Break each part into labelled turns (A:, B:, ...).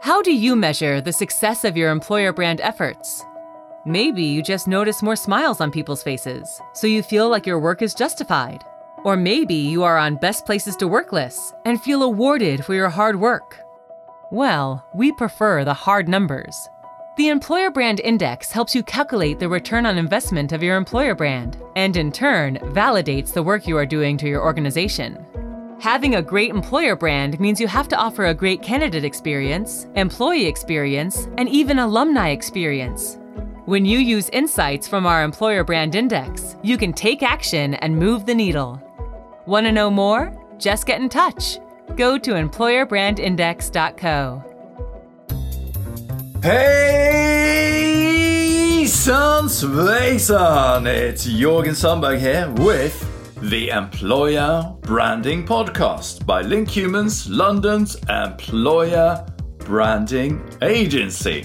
A: How do you measure the success of your employer brand efforts? Maybe you just notice more smiles on people's faces, so you feel like your work is justified. Or maybe you are on best places to work lists and feel awarded for your hard work. Well, we prefer the hard numbers. The Employer Brand Index helps you calculate the return on investment of your employer brand, and in turn, validates the work you are doing to your organization. Having a great employer brand means you have to offer a great candidate experience, employee experience, and even alumni experience. When you use insights from our Employer Brand Index, you can take action and move the needle. Want to know more? Just get in touch. Go to employerbrandindex.co.
B: Hey, Svejsan! It's Jorgen Sandberg here with the Employer Branding Podcast by Link Humans, London's employer branding agency.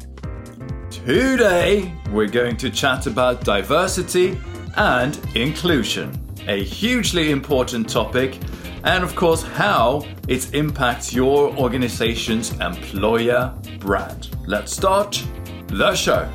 B: Today, we're going to chat about diversity and inclusion, a hugely important topic, and of course, how it impacts your organization's employer brand. Let's start the show.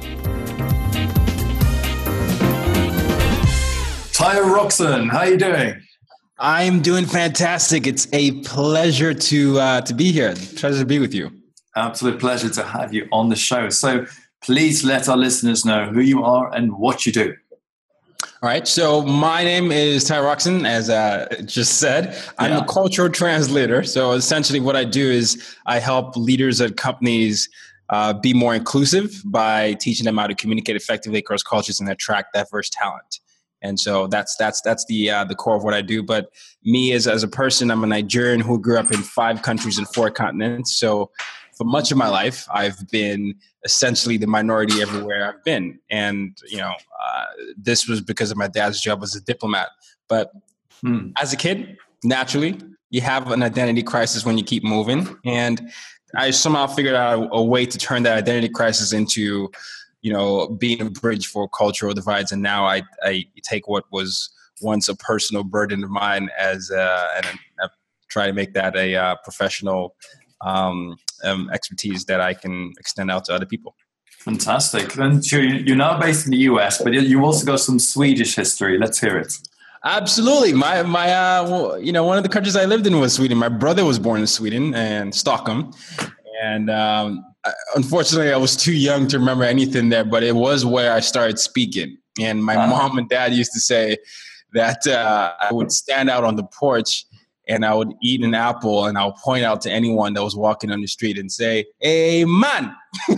B: Tyler Roxon, how are you doing?
C: I'm doing fantastic. It's a pleasure to be here. Pleasure to be with you.
B: Absolute pleasure to have you on the show. So please let our listeners know who you are and what you do.
C: All right. So my name is Ty Roxon, as just said. I'm a cultural translator. So essentially what I do is I help leaders at companies be more inclusive by teaching them how to communicate effectively across cultures and attract diverse talent. And so that's the core of what I do. But me as a person, I'm a Nigerian who grew up in 5 countries and 4 continents. So for much of my life, I've been essentially the minority everywhere I've been. And, this was because of my dad's job as a diplomat. But as a kid, naturally, you have an identity crisis when you keep moving. And I somehow figured out a way to turn that identity crisis into being a bridge for cultural divides. And now I take what was once a personal burden of mine and I try to make that a professional expertise that I can extend out to other people.
B: Fantastic. Then you're now based in the US, but you also got some Swedish history. Let's hear it.
C: Absolutely. My one of the countries I lived in was Sweden. My brother was born in Sweden and Stockholm. And unfortunately, I was too young to remember anything there, but it was where I started speaking. And my mom and dad used to say that I would stand out on the porch and I would eat an apple and I'll point out to anyone that was walking on the street and say, "Hey, man."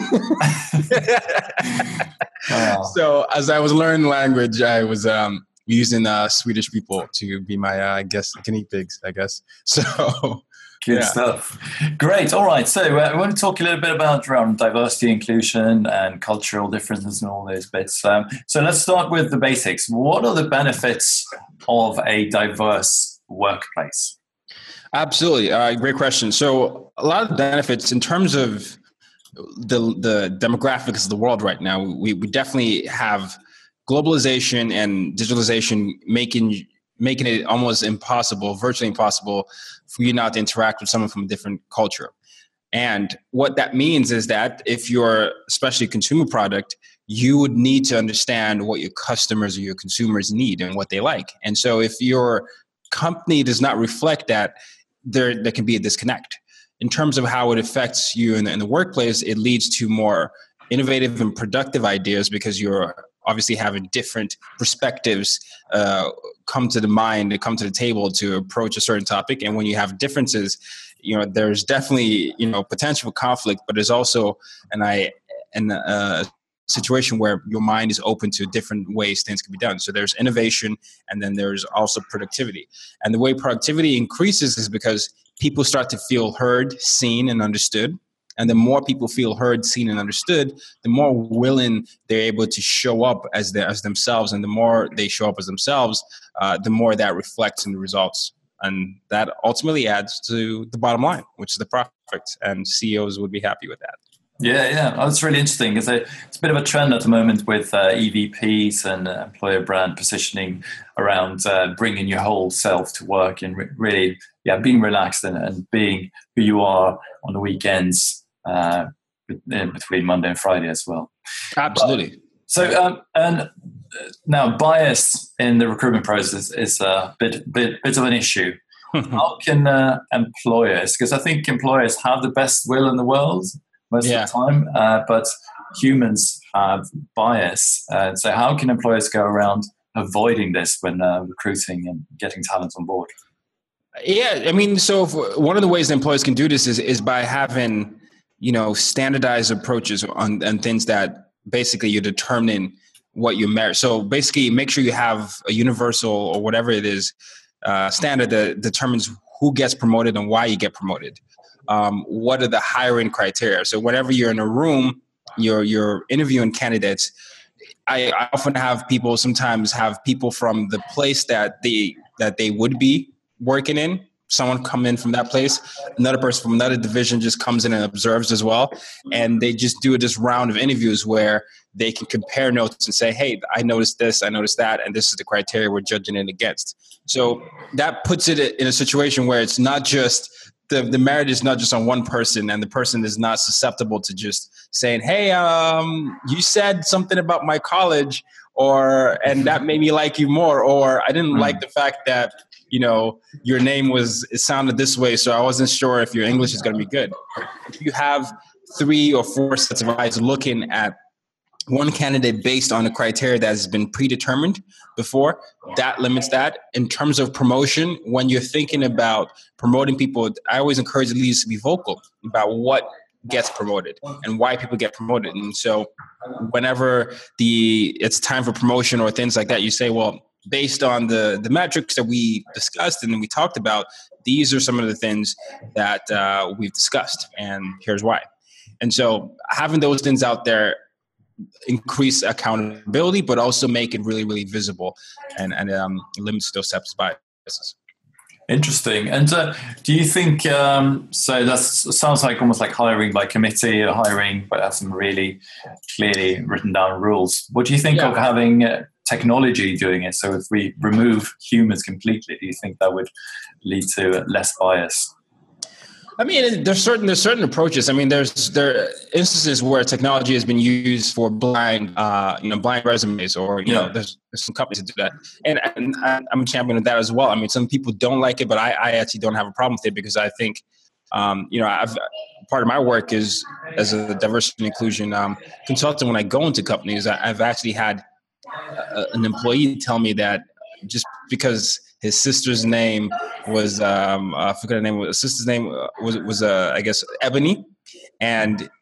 C: So as I was learning language, I was using Swedish people to be my, guinea pigs, I guess. So...
B: Good stuff. Great. All right. So I want to talk a little bit about around diversity, inclusion, and cultural differences and all those bits. So let's start with the basics. What are the benefits of a diverse workplace?
C: Absolutely. Great question. So a lot of the benefits in terms of the demographics of the world right now, we definitely have globalization and digitalization making it almost impossible, virtually impossible, for you not to interact with someone from a different culture. And what that means is that if you're especially a consumer product, you would need to understand what your customers or your consumers need and what they like. And so if your company does not reflect that, there can be a disconnect. In terms of how it affects you in the workplace, it leads to more innovative and productive ideas because you're obviously having different perspectives come to the table to approach a certain topic. And when you have differences, there's definitely, potential for conflict, but there's also a situation where your mind is open to different ways things can be done. So there's innovation, and then there's also productivity. And the way productivity increases is because people start to feel heard, seen, and understood. And the more people feel heard, seen, and understood, the more willing they're able to show up as themselves. And the more they show up as themselves, the more that reflects in the results. And that ultimately adds to the bottom line, which is the profit. And CEOs would be happy with that.
B: Yeah. Oh, that's really interesting because it's a bit of a trend at the moment with EVPs and employer brand positioning around bringing your whole self to work and really being relaxed and being who you are on the weekends. in between Monday and Friday as well.
C: Absolutely.
B: And now bias in the recruitment process is a bit of an issue. How can employers, because I think employers have the best will in the world most of the time, but humans have bias. So how can employers go around avoiding this when recruiting and getting talent on board?
C: Yeah, I mean, so one of the ways that employers can do this is by having, standardized approaches on things that basically you're determining what you merit. So basically make sure you have a universal or whatever it is standard that determines who gets promoted and why you get promoted. What are the hiring criteria? So whenever you're in a room, you're interviewing candidates, I often have people from the place that they would be working in, someone come in from that place, another person from another division just comes in and observes as well. And they just do this round of interviews where they can compare notes and say, hey, I noticed this, I noticed that, and this is the criteria we're judging it against. So that puts it in a situation where it's not just, the merit is not just on one person, and the person is not susceptible to just saying, hey, you said something about my college, and that made me like you more, or I didn't like the fact that, your name it sounded this way, so I wasn't sure if your English is going to be good. If you have 3 or 4 sets of eyes looking at one candidate based on a criteria that has been predetermined before, that limits that. In terms of promotion, when you're thinking about promoting people, I always encourage leaders to be vocal about what gets promoted and why people get promoted. And so whenever it's time for promotion or things like that, you say, well, based on the metrics that we discussed and we talked about, these are some of the things that we've discussed, and here's why. And so having those things out there increase accountability, but also make it really, really visible and limits those types of biases.
B: Interesting. And do you think, so that sounds like almost like hiring by committee or hiring but have some really clearly written down rules. What do you think of having technology doing it? So if we remove humans completely, do you think that would lead to less bias?
C: I mean, there's certain approaches. I mean, there are instances where technology has been used for blind resumes, or there's some companies that do that, and I'm a champion of that as well. I mean, some people don't like it, but I actually don't have a problem with it, because I think, I've part of my work is as a diversity and inclusion consultant. When I go into companies, I've actually had an employee tell me that just because his sister's name was I forgot her name. His sister's name was I guess Ebony, and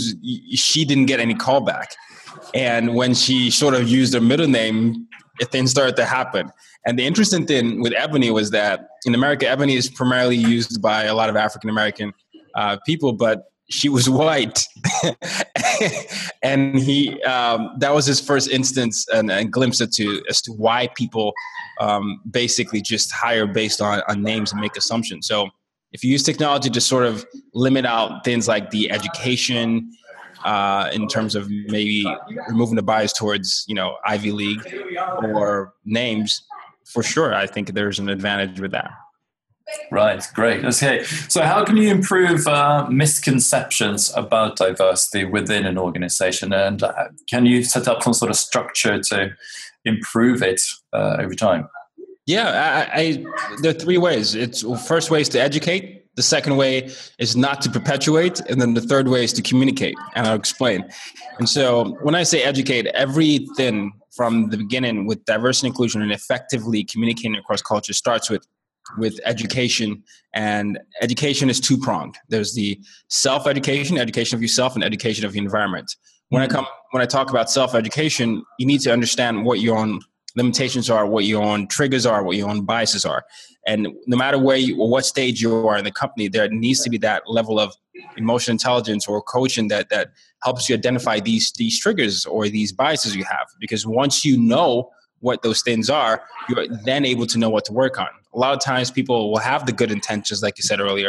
C: she didn't get any callback. And when she sort of used her middle name, things started to happen. And the interesting thing with Ebony was that in America, Ebony is primarily used by a lot of African American people, but she was white. And he that was his first instance and glimpse as to why people basically just hire based on names and make assumptions. So if you use technology to sort of limit out things like the education, in terms of maybe removing the bias towards, Ivy League or names, for sure, I think there's an advantage with that.
B: Right, great. Okay, so how can you improve misconceptions about diversity within an organization, and can you set up some sort of structure to improve it over time?
C: Yeah, there are 3 ways. First way is to educate. The second way is not to perpetuate. And then the third way is to communicate. And I'll explain. And so when I say educate, everything from the beginning with diversity and inclusion and effectively communicating across culture starts with education. And education is 2-pronged. There's the self-education, education of yourself, and education of your environment. When I talk about self-education, you need to understand what your own limitations are, what your own triggers are, what your own biases are. And no matter what stage you are in the company, there needs to be that level of emotional intelligence or coaching that helps you identify these triggers or these biases you have. Because once you know what those things are, you're then able to know what to work on. A lot of times people will have the good intentions, like you said earlier,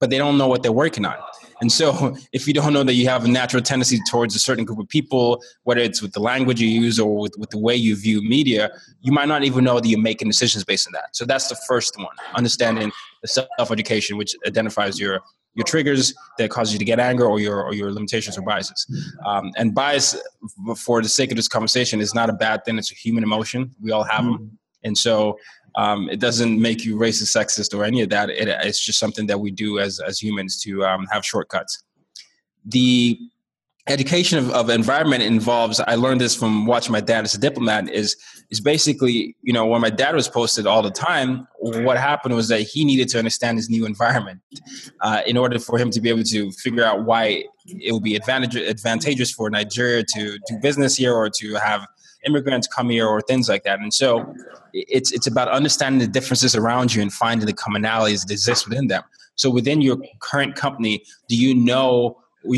C: but they don't know what they're working on. And so if you don't know that you have a natural tendency towards a certain group of people, whether it's with the language you use or with the way you view media, you might not even know that you're making decisions based on that. So that's the first one, understanding the self-education, which identifies your triggers that cause you to get anger or your limitations or biases. And bias, for the sake of this conversation, is not a bad thing. It's a human emotion. We all have them. And so it doesn't make you racist, sexist, or any of that. It's just something that we do as humans to have shortcuts. The education of environment involves, I learned this from watching my dad as a diplomat, is basically, when my dad was posted all the time, what happened was that he needed to understand his new environment in order for him to be able to figure out why it would be advantageous for Nigeria to do business here or to have immigrants come here or things like that. And so it's about understanding the differences around you and finding the commonalities that exist within them. So within your current company, do you know,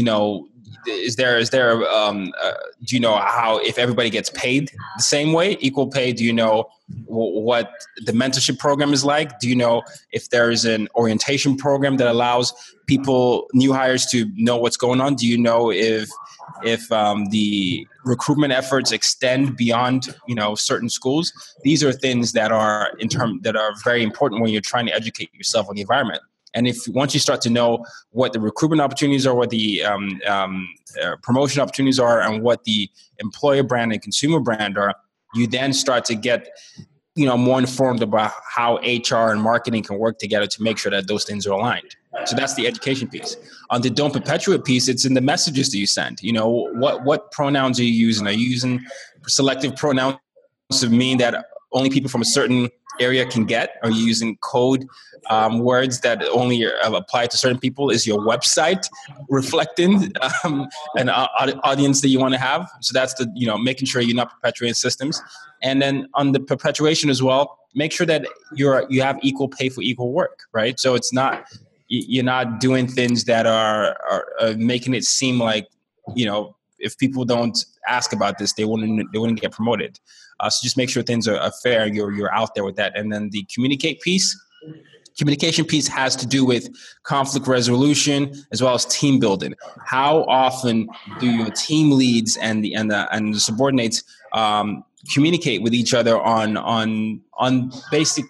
C: do you know how, if everybody gets paid the same way, equal pay? Do you know what the mentorship program is like? Do you know if there is an orientation program that allows people, new hires, to know what's going on? Do you know if the recruitment efforts extend beyond, certain schools? These are things that are very important when you're trying to educate yourself on the environment. And once you start to know what the recruitment opportunities are, what the promotion opportunities are, and what the employer brand and consumer brand are, you then start to get, more informed about how HR and marketing can work together to make sure that those things are aligned. So that's the education piece. On the don't perpetuate piece, it's in the messages that you send. What pronouns are you using? Are you using selective pronouns to mean that only people from a certain area can get? Are you using code words that only apply to certain people? Is your website reflecting an audience that you want to have? So that's making sure you're not perpetuating systems. And then on the perpetuation as well, make sure that you have equal pay for equal work, right? So it's not, you're not doing things that are making it seem like, if people don't ask about this, they wouldn't get promoted. So just make sure things are fair. You're out there with that. And then the communication piece has to do with conflict resolution as well as team building. How often do your team leads and the subordinates communicate with each other on basic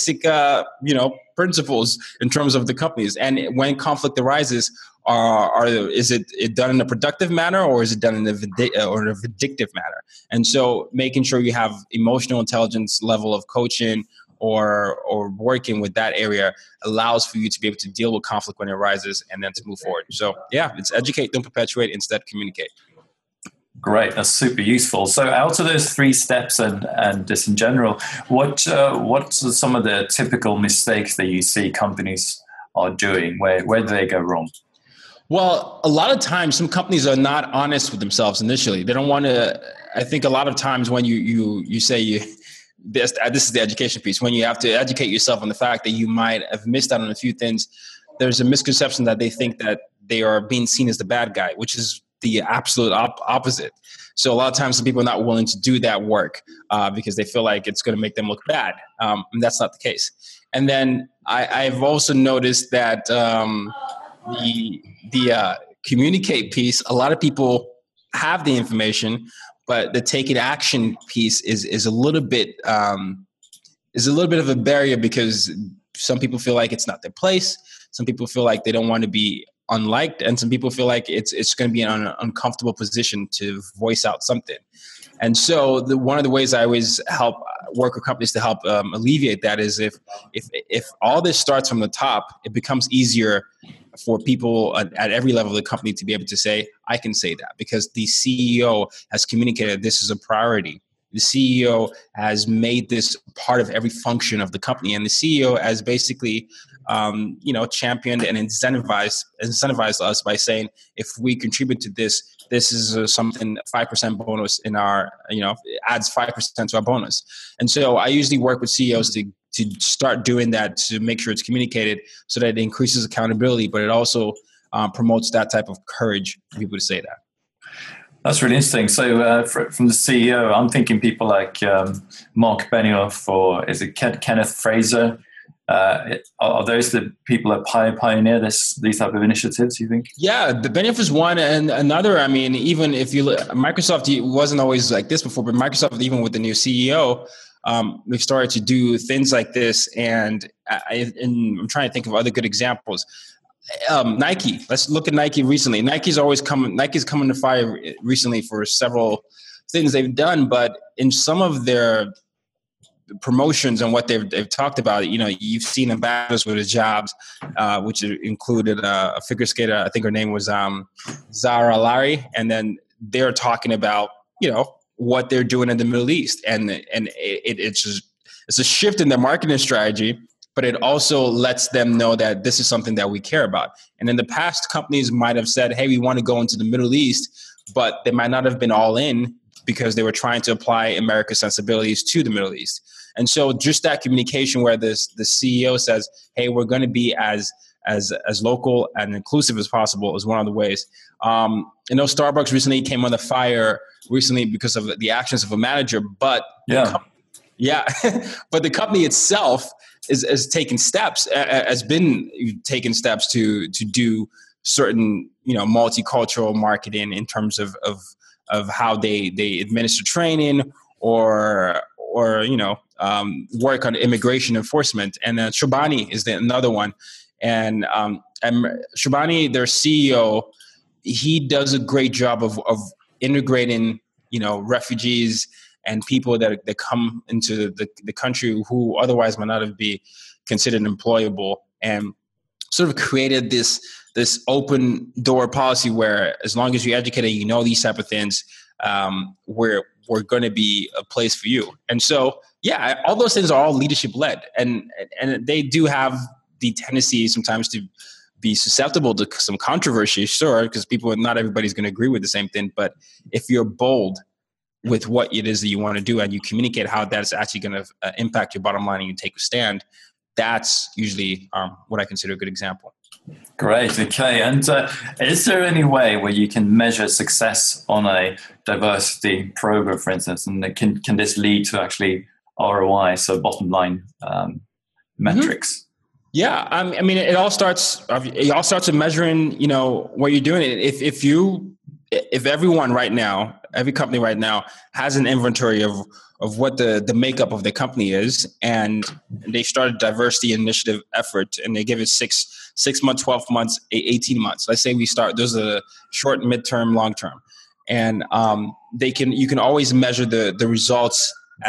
C: principles in terms of the companies? And when conflict arises, is it done in a productive manner, or is it done in a vindictive manner? And so making sure you have emotional intelligence level of coaching or working with that area allows for you to be able to deal with conflict when it arises and then to move forward. So it's educate, don't perpetuate, instead communicate.
D: Great, that's super useful. So out of those 3 steps and just in general, what's some of the typical mistakes that you see companies are doing? Where do they go wrong?
C: Well, a lot of times some companies are not honest with themselves initially. They don't want to. I think a lot of times when you say this is the education piece, when you have to educate yourself on the fact that you might have missed out on a few things, there's a misconception that they think that they are being seen as the bad guy, which is the absolute opposite. So a lot of times some people are not willing to do that work because they feel like it's going to make them look bad. And that's not the case. And then I've also noticed that the communicate piece, a lot of people have the information, but the taking action piece is a little bit of a barrier because some people feel like it's not their place. Some people feel like they don't want to be unliked, and some people feel like it's going to be an uncomfortable position to voice out something. And so one of the ways I always help work with companies to help alleviate that is if all this starts from the top, it becomes easier for people at every level of the company to be able to say, I can say that because the CEO has communicated this is a priority. The CEO has made this part of every function of the company, and the CEO has basically championed and incentivized us by saying, if we contribute to this, this is something 5% bonus in our, adds 5% to our bonus. And so I usually work with CEOs to start doing that, to make sure it's communicated so that it increases accountability, but it also promotes that type of courage for people to say that.
D: That's really interesting. So from the CEO, I'm thinking people like Mark Benioff, or is it Kenneth Fraser? Are those the people that pioneer these type of initiatives, you think?
C: Yeah, the Benioff is one, and another. I mean, even if you look, Microsoft wasn't always like this before, but Microsoft, even with the new CEO, we've started to do things like this. And I'm trying to think of other good examples. Nike. Let's look at Nike recently. Nike's coming to fire recently for several things they've done, but in some of their promotions and what they've talked about, you've seen ambassadors with the jobs, which included a figure skater. I think her name was Zara Larry, and then they're talking about what they're doing in the Middle East, and it's a shift in their marketing strategy, but it also lets them know that this is something that we care about. And in the past, companies might have said, "Hey, we want to go into the Middle East," but they might not have been all in because they were trying to apply America's sensibilities to the Middle East. And so just that communication where the CEO says, "Hey, we're going to be as local and inclusive as possible," is one of the ways. I know Starbucks recently came on the fire because of the actions of a manager, but but the company itself is taking steps, has been taking steps to do certain multicultural marketing in terms of how they administer training or work on immigration enforcement. And then Chobani is another one. And Chobani, their CEO, he does a great job of integrating, refugees and people that come into the country who otherwise might not be considered employable, and sort of created this open door policy where as long as you're educated, these type of things, we're going to be a place for you. And so, all those things are all leadership led, and they do have the tendency sometimes to be susceptible to some controversy, sure, because not everybody's going to agree with the same thing. But if you're bold with what it is that you want to do and you communicate how that's actually going to impact your bottom line and you take a stand, that's usually what I consider a good example.
D: Great. Okay. And is there any way where you can measure success on a diversity program, for instance, and can this lead to actually ROI, so bottom line metrics?
C: Mm-hmm. Yeah. I mean, it all starts with measuring, what you're doing. If everyone right now, every company right now has an inventory of what the makeup of the company is, and they start a diversity initiative effort, and they give it 6 months, 12 months, 18 months. Let's say we start, those are short, midterm, long term. And you can always measure the results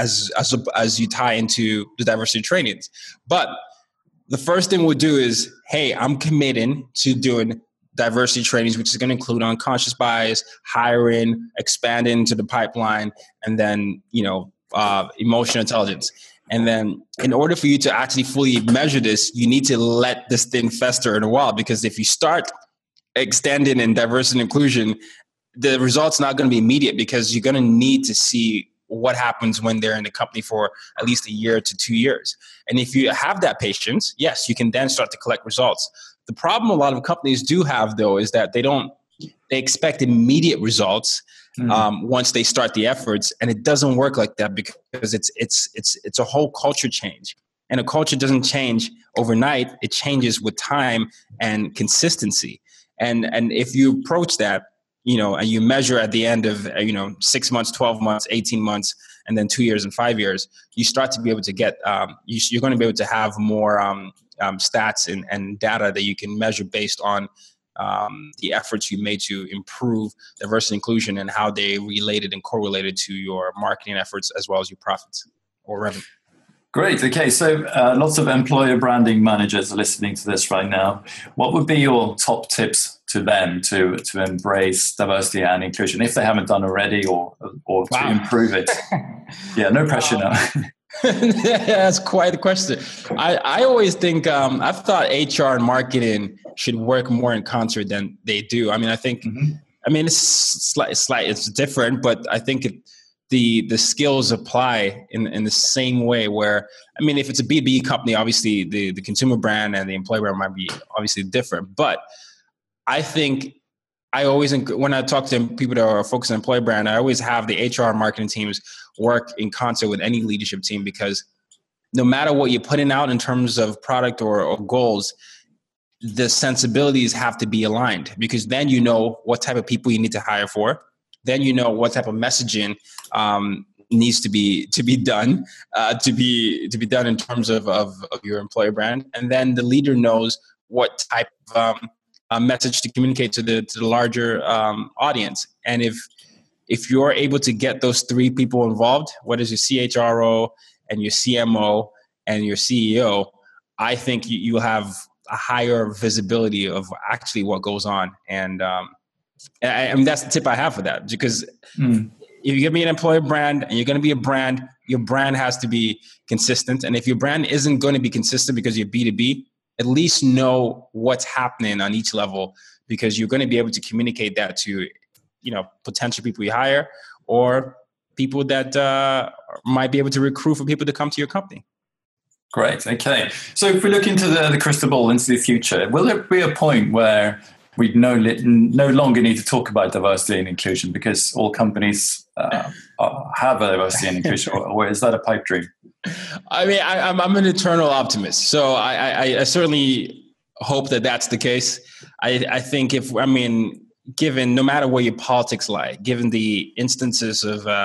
C: as you tie into the diversity trainings. But the first thing we'll do is, hey, I'm committing to doing diversity trainings, which is going to include unconscious bias, hiring, expanding into the pipeline, and then, emotional intelligence. And then in order for you to actually fully measure this, you need to let this thing fester in a while, because if you start extending in diversity and inclusion, the result's not going to be immediate, because you're going to need to see what happens when they're in the company for at least a year to 2 years. And if you have that patience, yes, you can then start to collect results. The problem a lot of companies do have, though, is that they expect immediate results once they start the efforts, and it doesn't work like that, because it's a whole culture change, and a culture doesn't change overnight. It changes with time and consistency. And if you approach that, and you measure at the end of 6 months, 12 months, 18 months, and then 2 years and 5 years, you start to be able to get you're going to be able to have more stats and data that you can measure based on the efforts you made to improve diversity and inclusion, and how they related and correlated to your marketing efforts as well as your profits or revenue.
D: Great. Okay. So lots of employer branding managers are listening to this right now. What would be your top tips to them to embrace diversity and inclusion, if they haven't done already, or to improve it? Yeah, no pressure now.
C: That's quite a question. I always think I've thought HR and marketing should work more in concert than they do. I mean, I think it's different, but I think the skills apply in the same way. Where, I mean, if it's a B2B company, obviously the consumer brand and the employer brand might be obviously different. But I think when I talk to people that are focused on employer brand, I always have the HR and marketing teams work in concert with any leadership team, because no matter what you're putting out in terms of product or goals, the sensibilities have to be aligned, because then you know what type of people you need to hire for. Then you know what type of messaging needs to be done to be done in terms of your employer brand, and then the leader knows what type of message to communicate to the larger audience. And if you're able to get those three people involved, what is your CHRO and your CMO and your CEO, I think you'll have a higher visibility of actually what goes on. And I mean, that's the tip I have for that, because if you're going to be an employer brand and you're going to be a brand, your brand has to be consistent. And if your brand isn't going to be consistent because you're B2B, at least know what's happening on each level, because you're going to be able to communicate that to, potential people you hire or people that might be able to recruit for people to come to your company.
D: Great. Okay. So if we look into the crystal ball into the future, will there be a point where we no longer need to talk about diversity and inclusion because all companies have a diversity and inclusion, or is that a pipe dream?
C: I mean, I'm an eternal optimist, so I certainly hope that that's the case. I think given no matter where your politics lie, given the instances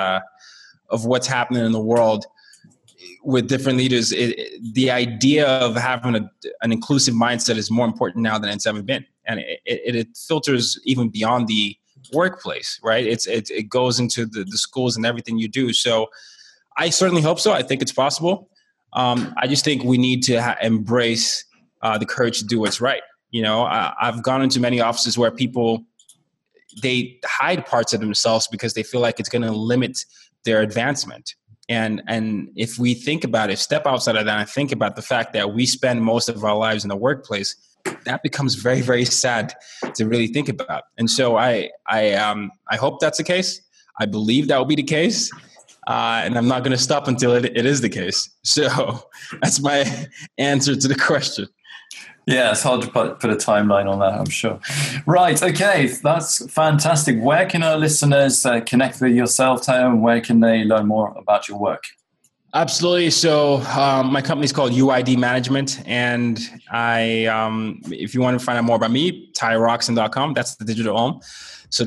C: of what's happening in the world with different leaders, the idea of having an inclusive mindset is more important now than it's ever been, and it filters even beyond the workplace, right? It goes into the schools and everything you do. So I certainly hope so. I think it's possible. I just think we need to embrace the courage to do what's right. I've gone into many offices where people, they hide parts of themselves because they feel like it's going to limit their advancement. And if we think about it, step outside of that and think about the fact that we spend most of our lives in the workplace, that becomes very, very sad to really think about. And so I hope that's the case. I believe that will be the case. And I'm not going to stop until it is the case. So that's my answer to the question.
D: Yeah, it's hard to put a timeline on that, I'm sure. Right, okay, that's fantastic. Where can our listeners connect with yourself, Tayo, and where can they learn more about your work?
C: Absolutely. So my company is called UID Management, and if you want to find out more about me, tayorokson.com. That's the digital home. So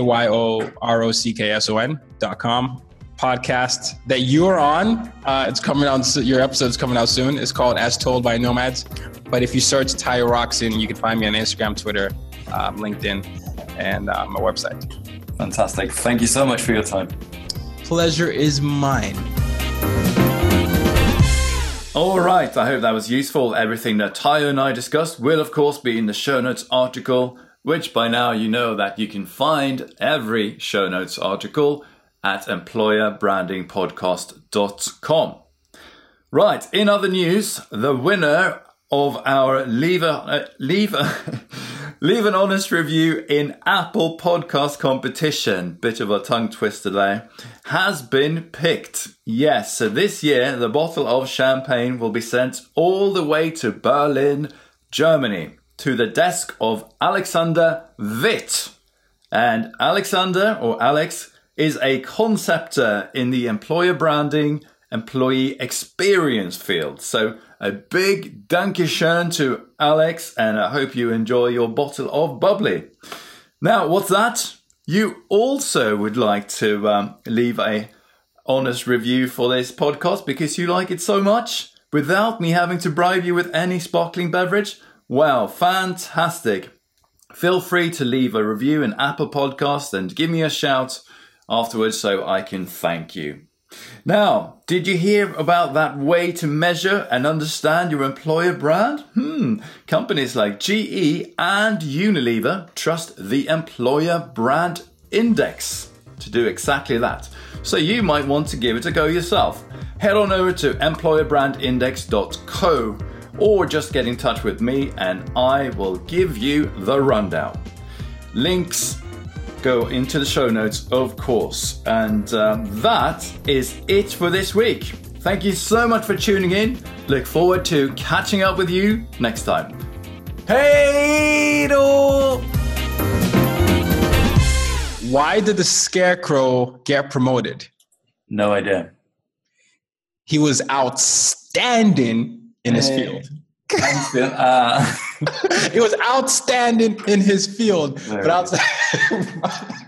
C: TAYOROCKSON.com. Podcast that you're on. It's coming out. Your episode's coming out soon. It's called As Told by Nomads. But if you search Tayo Rockson, you can find me on Instagram, Twitter, LinkedIn, and my website.
D: Fantastic. Thank you so much for your time.
C: Pleasure is mine.
B: All right. I hope that was useful. Everything that Tayo and I discussed will, of course, be in the show notes article, which by now you know that you can find every show notes article at employerbrandingpodcast.com. Right, in other news, the winner of our Leave an Honest Review in Apple Podcast competition, bit of a tongue twister there, has been picked. Yes, so this year the bottle of champagne will be sent all the way to Berlin, Germany, to the desk of Alexander Witt. And Alexander, or Alex, is a conceptor in the employer branding, employee experience field. So a big Dankeschön to Alex, and I hope you enjoy your bottle of bubbly. Now, what's that? You also would like to leave a honest review for this podcast because you like it so much without me having to bribe you with any sparkling beverage? Well, fantastic. Feel free to leave a review in Apple Podcasts and give me a shout afterwards so I can thank you. Now, did you hear about that way to measure and understand your employer brand? Companies like GE and Unilever trust the Employer Brand Index to do exactly that. So you might want to give it a go yourself. Head on over to employerbbrandindex.co or just get in touch with me and I will give you the rundown. Links go into the show notes, of course. And that is it for this week. Thank you so much for tuning in. Look forward to catching up with you next time. Hey do!
C: Why did the Scarecrow get promoted?
D: No idea.
C: He was outstanding in his field.
D: Thanks, Bill.
C: He was outstanding in his field. But outside,